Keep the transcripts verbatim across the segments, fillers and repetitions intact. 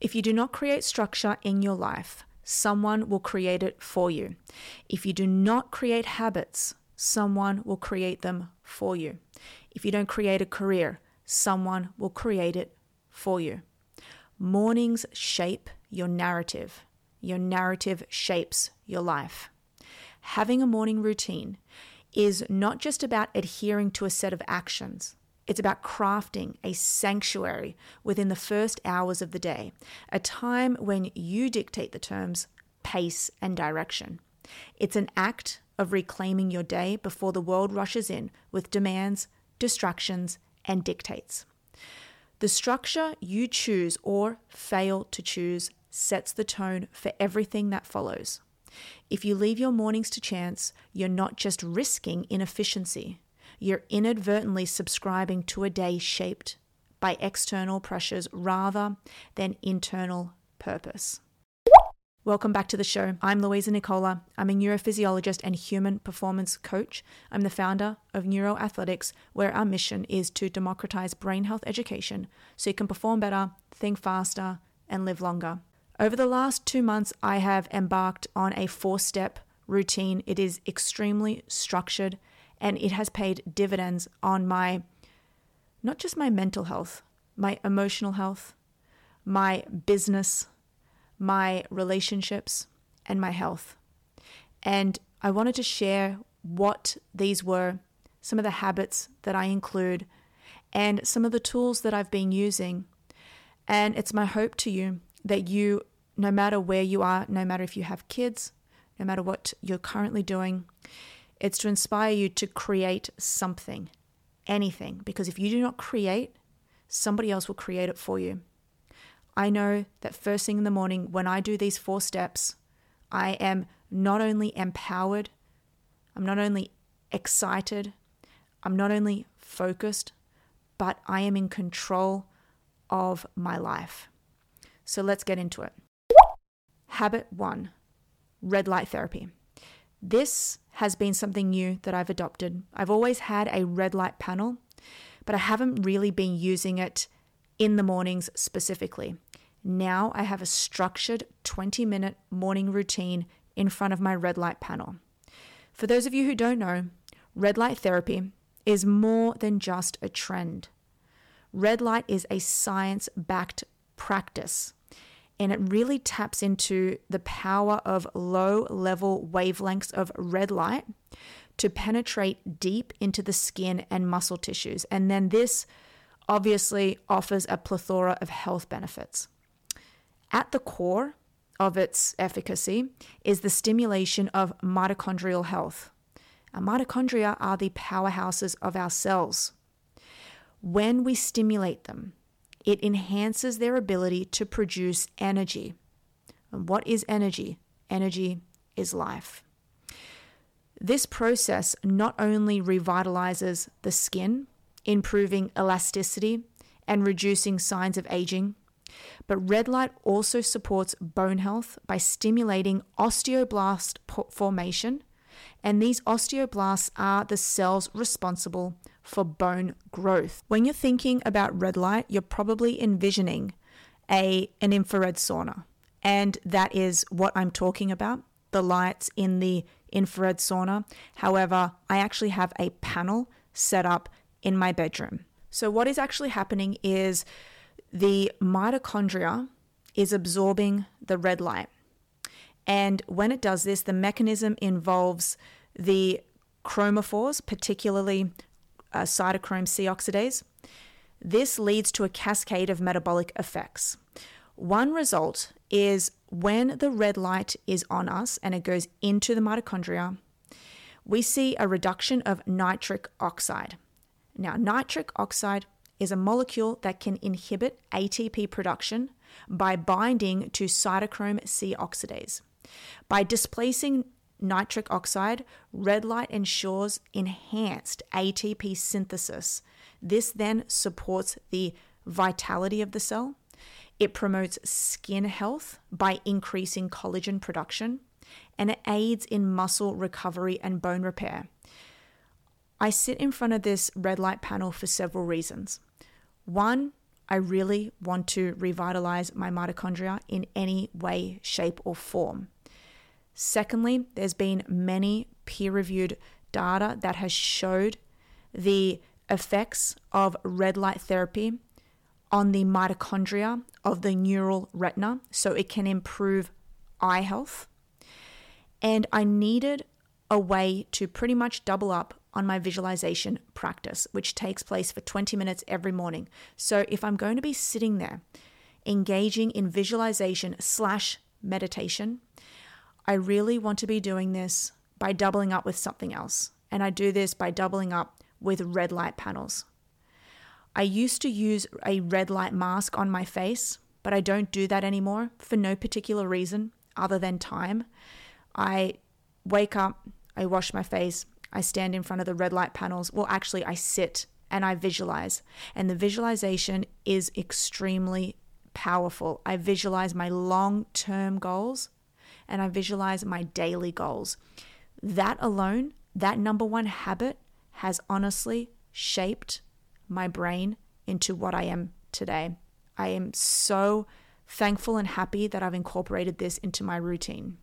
If you do not create structure in your life, someone will create it for you. If you do not create habits, someone will create them for you. If you don't create a career, someone will create it for you. Mornings shape your narrative. Your narrative shapes your life. Having a morning routine is not just about adhering to a set of actions. It's about crafting a sanctuary within the first hours of the day, a time when you dictate the terms, pace, and direction. It's an act of reclaiming your day before the world rushes in with demands, distractions, and dictates. The structure you choose or fail to choose sets the tone for everything that follows. If you leave your mornings to chance, you're not just risking inefficiency. You're inadvertently subscribing to a day shaped by external pressures rather than internal purpose. Welcome back to the show. I'm Louisa Nicola. I'm a neurophysiologist and human performance coach. I'm the founder of Neuroathletics, where our mission is to democratize brain health education so you can perform better, think faster, and live longer. Over the last two months, I have embarked on a four-step routine. It is extremely structured, and it has paid dividends on my, not just my mental health, my emotional health, my business, my relationships, and my health. And I wanted to share what these were, some of the habits that I include, and some of the tools that I've been using. And it's my hope to you that you, no matter where you are, no matter if you have kids, no matter what you're currently doing, it's to inspire you to create something, anything. Because if you do not create, somebody else will create it for you. I know that first thing in the morning, when I do these four steps, I am not only empowered, I'm not only excited, I'm not only focused, but I am in control of my life. So let's get into it. Habit one, red light therapy. This has been something new that I've adopted. I've always had a red light panel, but I haven't really been using it in the mornings specifically. Now I have a structured twenty minute morning routine in front of my red light panel. For those of you who don't know, red light therapy is more than just a trend. Red light is a science-backed practice, and it really taps into the power of low-level wavelengths of red light to penetrate deep into the skin and muscle tissues. And then this obviously offers a plethora of health benefits. At the core of its efficacy is the stimulation of mitochondrial health. Our mitochondria are the powerhouses of our cells. When we stimulate them, it enhances their ability to produce energy. And what is energy? Energy is life. This process not only revitalizes the skin, improving elasticity and reducing signs of aging, but red light also supports bone health by stimulating osteoblast formation, and these osteoblasts are the cells responsible for bone growth. When you're thinking about red light, you're probably envisioning a an infrared sauna, and that is what I'm talking about, the lights in the infrared sauna. However, I actually have a panel set up in my bedroom. So what is actually happening is the mitochondria is absorbing the red light. And when it does this, the mechanism involves the chromophores, particularly uh, cytochrome C oxidase. This leads to a cascade of metabolic effects. One result is when the red light is on us and it goes into the mitochondria, we see a reduction of nitric oxide. Now, nitric oxide is a molecule that can inhibit A T P production by binding to cytochrome C oxidase. By displacing nitric oxide, red light ensures enhanced A T P synthesis. This then supports the vitality of the cell. It promotes skin health by increasing collagen production, and it aids in muscle recovery and bone repair. I sit in front of this red light panel for several reasons. One, I really want to revitalize my mitochondria in any way, shape, or form. Secondly, there's been many peer-reviewed data that has showed the effects of red light therapy on the mitochondria of the neural retina, so it can improve eye health. And I needed a way to pretty much double up on my visualization practice, which takes place for twenty minutes every morning. So if I'm going to be sitting there engaging in visualization slash meditation, I really want to be doing this by doubling up with something else. And I do this by doubling up with red light panels. I used to use a red light mask on my face, but I don't do that anymore for no particular reason other than time. I wake up, I wash my face, I stand in front of the red light panels. Well, actually, I sit and I visualize. And the visualization is extremely powerful. I visualize my long-term goals and I visualize my daily goals. That alone, that number one habit has honestly shaped my brain into what I am today. I am so thankful and happy that I've incorporated this into my routine.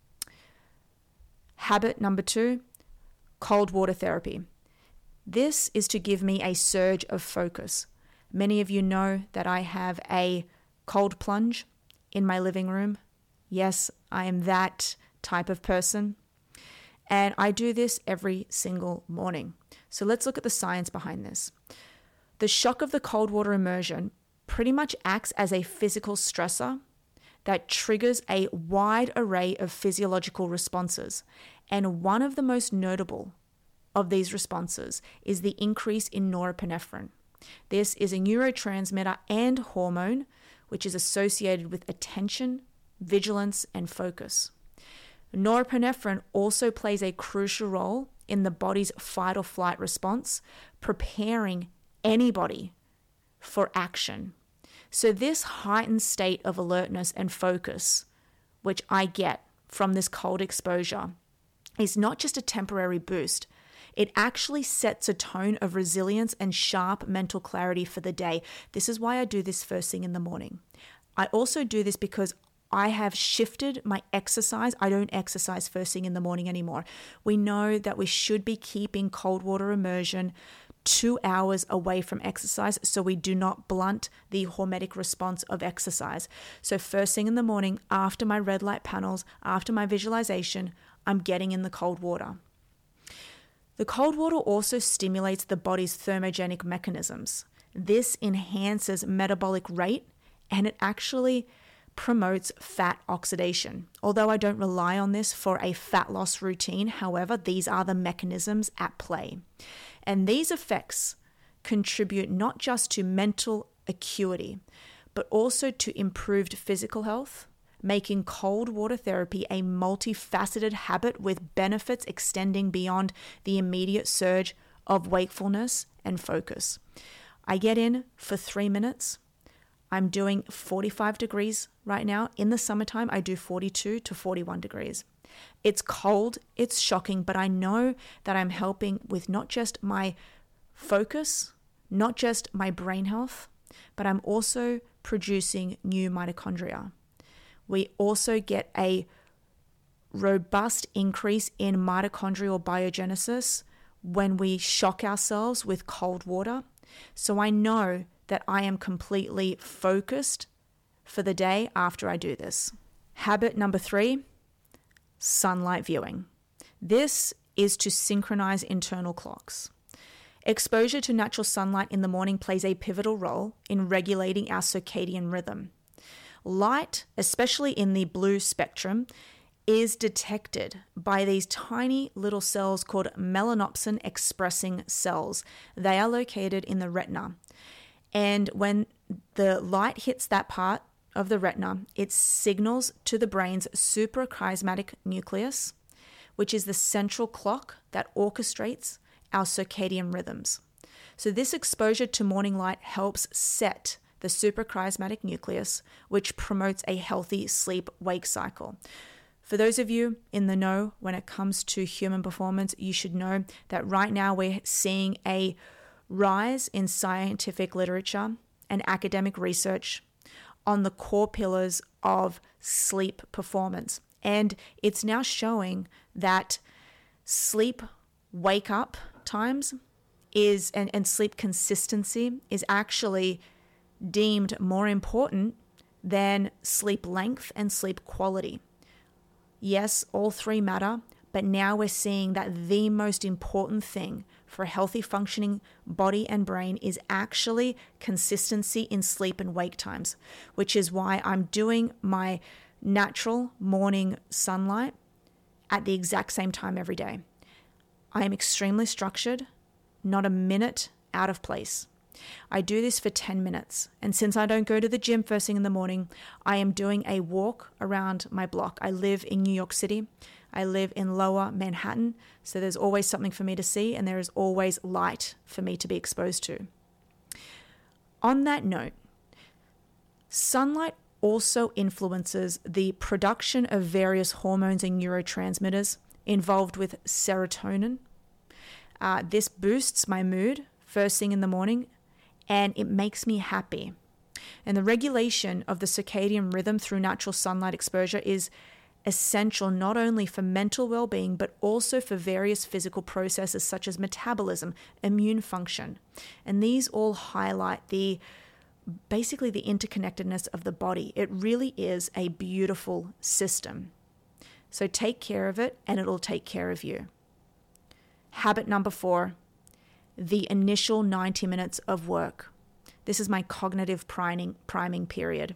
Habit number two, cold water therapy. This is to give me a surge of focus. Many of you know that I have a cold plunge in my living room. Yes, I am that type of person. And I do this every single morning. So let's look at the science behind this. The shock of the cold water immersion pretty much acts as a physical stressor that triggers a wide array of physiological responses. And one of the most notable of these responses is the increase in norepinephrine. This is a neurotransmitter and hormone which is associated with attention, vigilance, and focus. Norepinephrine also plays a crucial role in the body's fight or flight response, preparing anybody for action. So this heightened state of alertness and focus, which I get from this cold exposure, is not just a temporary boost. It actually sets a tone of resilience and sharp mental clarity for the day. This is why I do this first thing in the morning. I also do this because I have shifted my exercise. I don't exercise first thing in the morning anymore. We know that we should be keeping cold water immersion two hours away from exercise so we do not blunt the hormetic response of exercise. So first thing in the morning, after my red light panels, after my visualization, I'm getting in the cold water. The cold water also stimulates the body's thermogenic mechanisms. This enhances metabolic rate and it actually promotes fat oxidation. Although I don't rely on this for a fat loss routine, however, these are the mechanisms at play. And these effects contribute not just to mental acuity, but also to improved physical health, making cold water therapy a multifaceted habit with benefits extending beyond the immediate surge of wakefulness and focus. I get in for three minutes. I'm doing forty-five degrees right now. In the summertime, I do forty-two to forty-one degrees. It's cold, it's shocking, but I know that I'm helping with not just my focus, not just my brain health, but I'm also producing new mitochondria. We also get a robust increase in mitochondrial biogenesis when we shock ourselves with cold water. So I know that I am completely focused for the day after I do this. Habit number three, sunlight viewing. This is to synchronize internal clocks. Exposure to natural sunlight in the morning plays a pivotal role in regulating our circadian rhythm. Light, especially in the blue spectrum, is detected by these tiny little cells called melanopsin expressing cells. They are located in the retina. And when the light hits that part of the retina, it signals to the brain's suprachiasmatic nucleus, which is the central clock that orchestrates our circadian rhythms. So this exposure to morning light helps set the suprachiasmatic nucleus, which promotes a healthy sleep-wake cycle. For those of you in the know when it comes to human performance, you should know that right now we're seeing a rise in scientific literature and academic research on the core pillars of sleep performance. And it's now showing that sleep wake up times is and, and sleep consistency is actually deemed more important than sleep length and sleep quality. Yes, all three matter, but now we're seeing that the most important thing for a healthy functioning body and brain is actually consistency in sleep and wake times, which is why I'm doing my natural morning sunlight at the exact same time every day. I am extremely structured, not a minute out of place. I do this for ten minutes, and since I don't go to the gym first thing in the morning, I am doing a walk around my block. I live in New York City. I live in lower Manhattan, so there's always something for me to see, and there is always light for me to be exposed to. On that note, sunlight also influences the production of various hormones and neurotransmitters involved with serotonin. Uh, this boosts my mood first thing in the morning, and it makes me happy. And the regulation of the circadian rhythm through natural sunlight exposure is essential not only for mental well-being, but also for various physical processes such as metabolism, immune function. And these all highlight the basically the interconnectedness of the body. It really is a beautiful system. So take care of it, and it'll take care of you. Habit number four, the initial ninety minutes of work. This is my cognitive priming, priming period.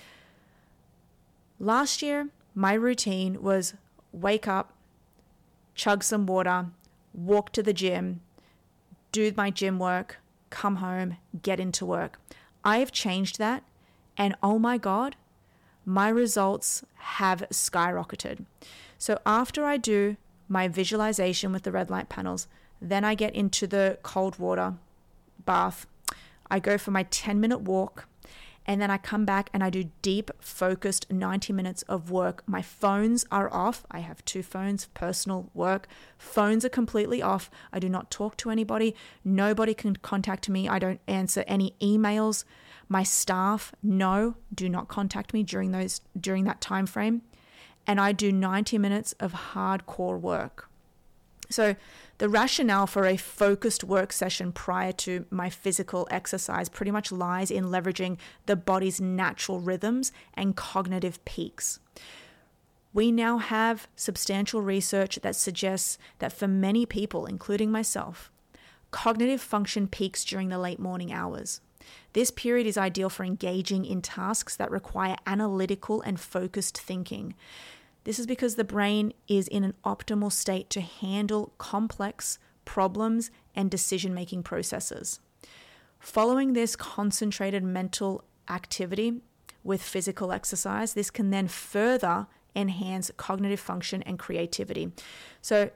Last year, my routine was wake up, chug some water, walk to the gym, do my gym work, come home, get into work. I have changed that, and oh my God, my results have skyrocketed. So after I do my visualization with the red light panels, then I get into the cold water bath. I go for my ten minute walk, and then I come back and I do deep, focused ninety minutes of work. My phones are off. I have two phones, personal, work. Phones are completely off. I do not talk to anybody. Nobody can contact me. I don't answer any emails. My staff, no, do not contact me during those during that time frame. And I do ninety minutes of hardcore work. So the rationale for a focused work session prior to my physical exercise pretty much lies in leveraging the body's natural rhythms and cognitive peaks. We now have substantial research that suggests that for many people, including myself, cognitive function peaks during the late morning hours. This period is ideal for engaging in tasks that require analytical and focused thinking. This is because the brain is in an optimal state to handle complex problems and decision-making processes. Following this concentrated mental activity with physical exercise, this can then further enhance cognitive function and creativity. So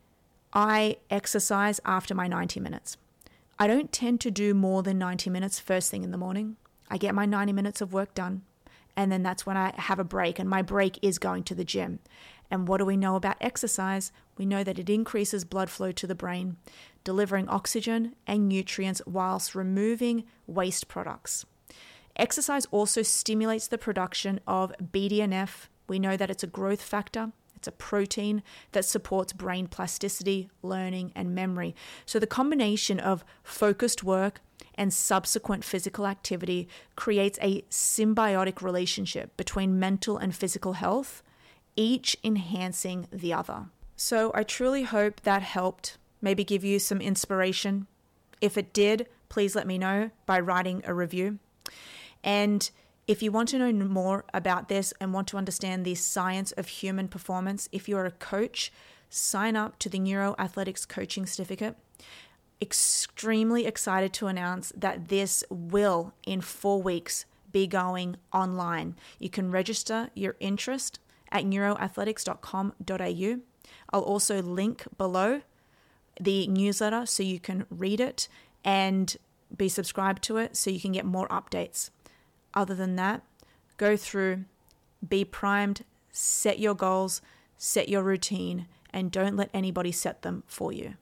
I exercise after my ninety minutes. I don't tend to do more than ninety minutes first thing in the morning. I get my ninety minutes of work done. And then that's when I have a break, and my break is going to the gym. And what do we know about exercise? We know that it increases blood flow to the brain, delivering oxygen and nutrients whilst removing waste products. Exercise also stimulates the production of B D N F. We know that it's a growth factor. It's a protein that supports brain plasticity, learning, and memory. So the combination of focused work and subsequent physical activity creates a symbiotic relationship between mental and physical health, each enhancing the other. So I truly hope that helped, maybe give you some inspiration. If it did, please let me know by writing a review. And if you want to know more about this and want to understand the science of human performance, if you're a coach, sign up to the Neuroathletics Coaching Certificate. Extremely excited to announce that this will, in four weeks, be going online. You can register your interest at neuroathletics dot com dot a u. I'll also link below the newsletter so you can read it and be subscribed to it so you can get more updates. Other than that, go through, be primed, set your goals, set your routine, and don't let anybody set them for you.